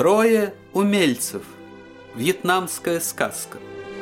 Трое умельцев. Вьетнамская сказка.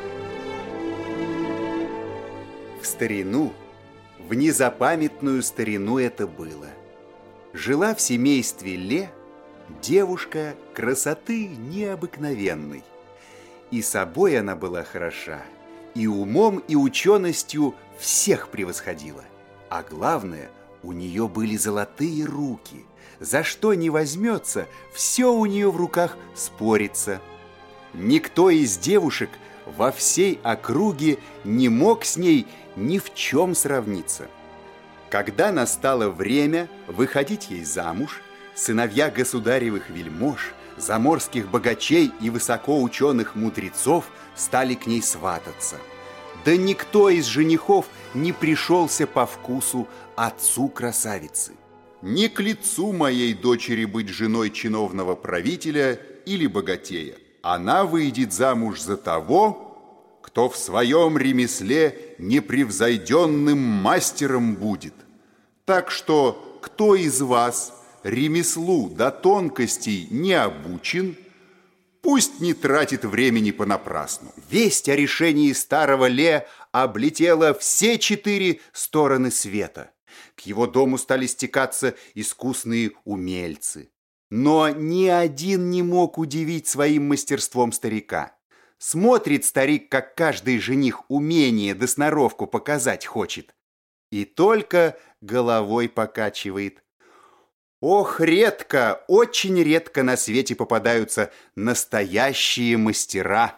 В старину, в незапамятную старину это было. Жила в семействе Ле девушка красоты необыкновенной. И собой она была хороша, и умом, и ученостью всех превосходила. А главное, у нее были золотые руки. За что не возьмется, все у нее в руках спорится. Никто из девушек во всей округе не мог с ней ни в чем сравниться. Когда настало время выходить ей замуж, сыновья государевых вельмож, заморских богачей и высокоученых мудрецов стали к ней свататься. Да никто из женихов не пришелся по вкусу отцу красавицы. Не к лицу моей дочери быть женой чиновного правителя или богатея. Она выйдет замуж за того, кто в своем ремесле непревзойденным мастером будет. Так что, кто из вас ремеслу до тонкостей не обучен, пусть не тратит времени понапрасну. Весть о решении старого Ле облетела все 4 стороны света. К его дому стали стекаться искусные умельцы. Но ни один не мог удивить своим мастерством старика. Смотрит старик, как каждый жених умение да сноровку показать хочет. И только головой покачивает. Ох, редко, очень редко на свете попадаются настоящие мастера.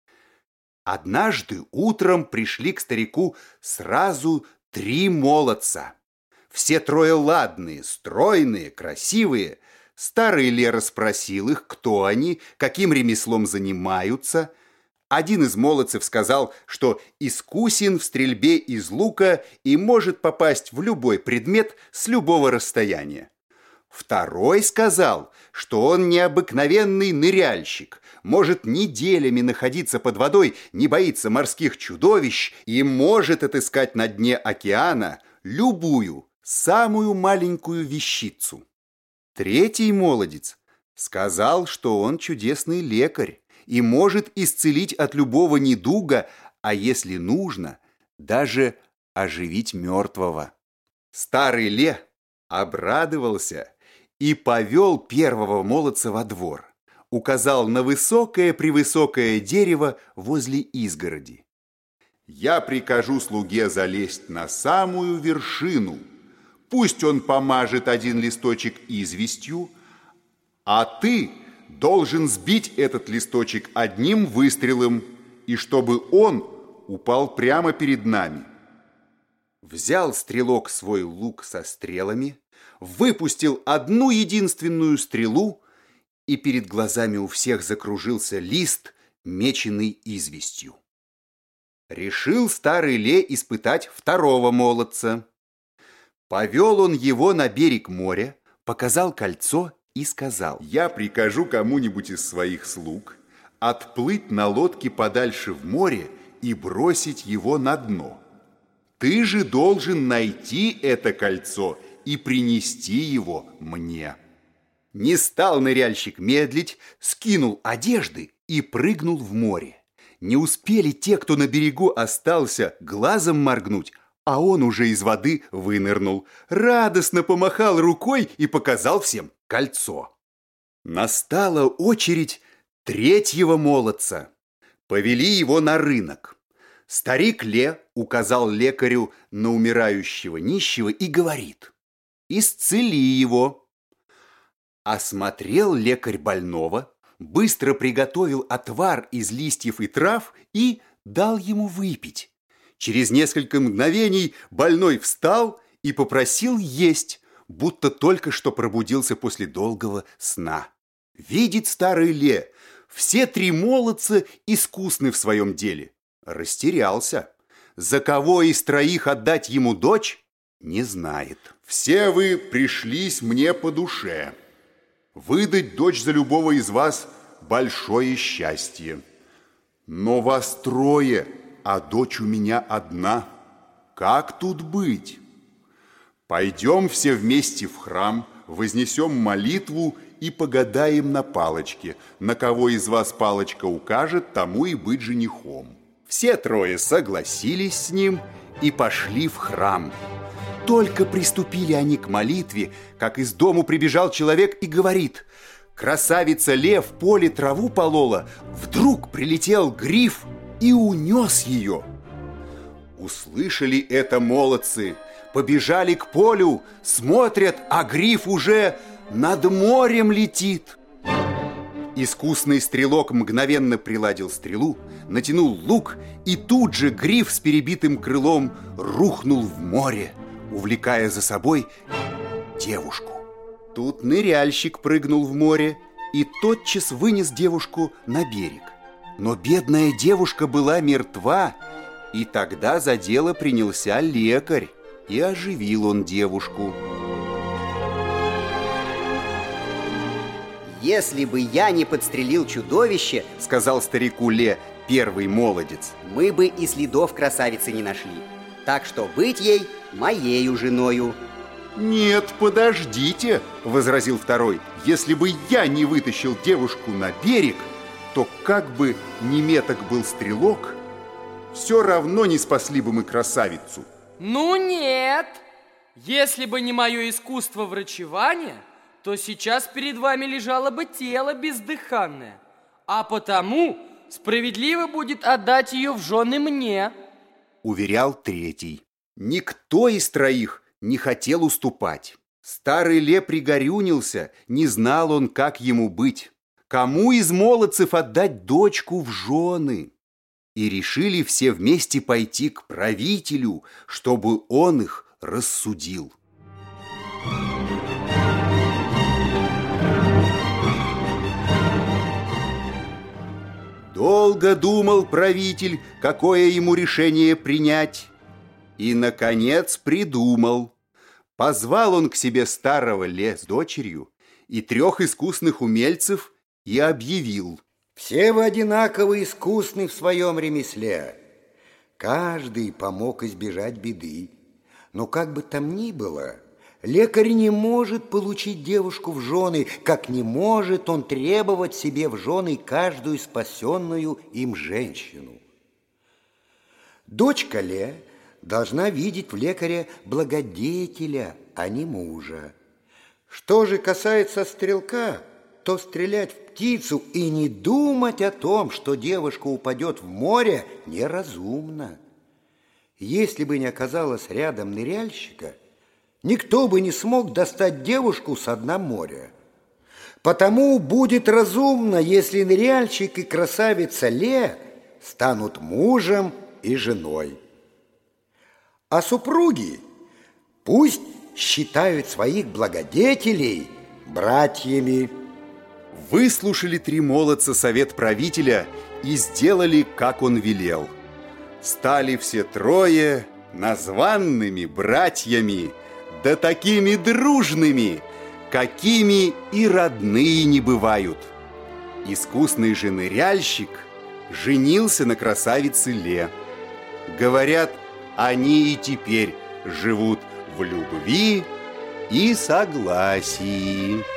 Однажды утром пришли к старику сразу 3 молодца. Все 3 ладные, стройные, красивые. Старый Ле расспросил их, кто они, каким ремеслом занимаются. Один из молодцев сказал, что искусен в стрельбе из лука и может попасть в любой предмет с любого расстояния. Второй сказал, что он необыкновенный ныряльщик, может неделями находиться под водой, не боится морских чудовищ и может отыскать на дне океана любую, самую маленькую вещицу. Третий молодец сказал, что он чудесный лекарь и может исцелить от любого недуга, а если нужно, даже оживить мертвого. Старый Ле обрадовался и повел первого молодца во двор, указал на высокое-превысокое дерево возле изгороди. Я прикажу слуге залезть на самую вершину. Пусть он помажет 1 листочек известью, а ты должен сбить этот листочек 1 выстрелом, и чтобы он упал прямо перед нами. Взял стрелок свой лук со стрелами, выпустил 1 единственную стрелу, и перед глазами у всех закружился лист, меченный известью. Решил старый Ле испытать второго молодца. Повел он его на берег моря, показал кольцо и сказал: я прикажу кому-нибудь из своих слуг отплыть на лодке подальше в море и бросить его на дно. Ты же должен найти это кольцо и принести его мне. Не стал ныряльщик медлить, скинул одежды и прыгнул в море. Не успели те, кто на берегу остался, глазом моргнуть, а он уже из воды вынырнул, радостно помахал рукой и показал всем кольцо. Настала очередь 3-го молодца. Повели его на рынок. Старик Ле указал лекарю на умирающего нищего и говорит: исцели его. Осмотрел лекарь больного, быстро приготовил отвар из листьев и трав и дал ему выпить. Через несколько мгновений больной встал и попросил есть, будто только что пробудился после долгого сна. Видит старый Ле, все 3 молодца искусны в своем деле. Растерялся. За кого из 3 отдать ему дочь, не знает. Все вы пришлись мне по душе. Выдать дочь за любого из вас – большое счастье. Но вас 3, а дочь у меня 1. Как тут быть? Пойдем все вместе в храм, вознесем молитву и погадаем на палочке. На кого из вас палочка укажет, тому и быть женихом». Все трое согласились с ним и пошли в храм. Только приступили они к молитве, как из дому прибежал человек и говорит: «Красавица Ле в поле траву полола, вдруг прилетел гриф и унес ее». Услышали это молодцы, побежали к полю, смотрят, а гриф уже над морем летит. Искусный стрелок мгновенно приладил стрелу, натянул лук, и тут же гриф с перебитым крылом рухнул в море, увлекая за собой девушку. Тут ныряльщик прыгнул в море и тотчас вынес девушку на берег. Но бедная девушка была мертва, и тогда за дело принялся лекарь, и оживил он девушку. «Если бы я не подстрелил чудовище, — сказал старику Ле первый молодец, — мы бы и следов красавицы не нашли. Так что быть ей моею женою». «Нет, подождите, — возразил второй, — если бы я не вытащил девушку на берег, то как бы ни меток был стрелок, все равно не спасли бы мы красавицу». Ну нет, если бы не мое искусство врачевания, то сейчас перед вами лежало бы тело бездыханное, а потому справедливо будет отдать ее в жены мне. Уверял третий. Никто из троих не хотел уступать. Старый Ле пригорюнился, не знал он, как ему быть. Кому из молодцев отдать дочку в жены? И решили все вместе пойти к правителю, чтобы он их рассудил. Долго думал правитель, какое ему решение принять, и, наконец, придумал. Позвал он к себе старого Ле с дочерью и 3 искусных умельцев и объявил: «Все вы одинаково искусны в своем ремесле. Каждый помог избежать беды. Но как бы там ни было, лекарь не может получить девушку в жены, как не может он требовать себе в жены каждую спасенную им женщину. Дочка Ле должна видеть в лекаре благодетеля, а не мужа. Что же касается стрелка, то стрелять в птицу и не думать о том, что девушка упадет в море, неразумно. Если бы не оказалось рядом ныряльщика, никто бы не смог достать девушку со дна моря. Потому будет разумно, если ныряльщик и красавица Ле станут мужем и женой. А супруги пусть считают своих благодетелей братьями». Выслушали 3 молодца совет правителя и сделали, как он велел. Стали все трое названными братьями, да такими дружными, какими и родные не бывают. Искусный же ныряльщик женился на красавице Ле. Говорят, они и теперь живут в любви и согласии.